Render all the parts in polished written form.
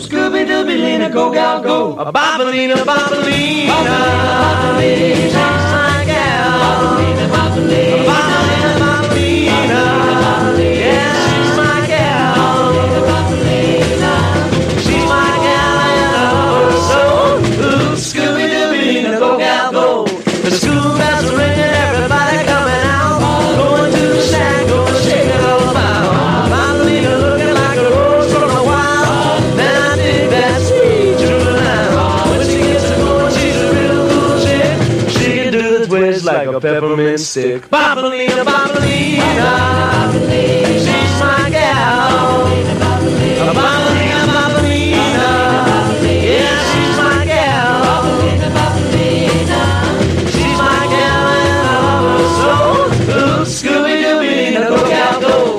Scooby-Dooby-Lina, go gal go. A Bobolina, Bobolina, she's my gal. Bobolina, Bobolina, Bobolina, Bobolina, yeah, she's my gal. Bobolina, she's my gal, and I love her so. Ooh, Scooby-Dooby-Lina, go gal go. The school bells are ringing, everybody coming out, going to the shack, going to shake it all about. Bobolina looking like a rose from a wild. Man, I dig that sweet Juvenile. When she gets to going, she's a real cool chick. She can do the twist like a peppermint stick. Bobolina, Bobolina, she's my gal. Bobolina, Bobolina, yeah, she's my gal. She's my gal and I love her so. Ooh, Scooby-Dooby-Lina, go gal go.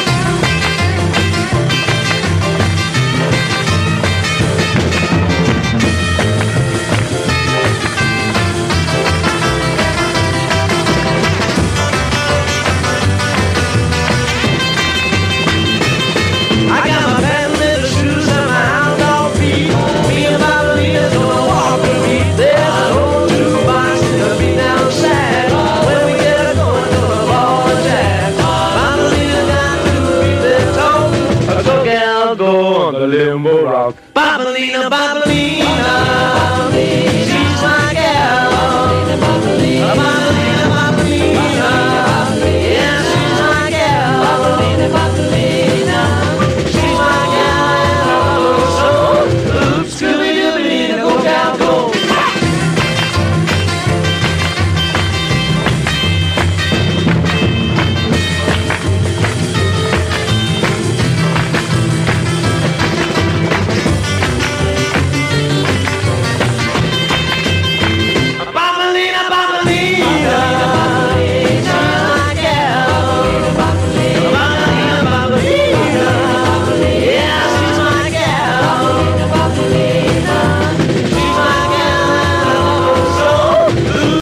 I got my patent leather shoes and my hound dog feet. Me and Bobolina's gonna walk the beat. There's an old jukebox in the beat down shack. When we get her going to a ball and jack. Bobolina got to beat their talk. Go gal go on the limbo rock. Bobolina, Bobolina,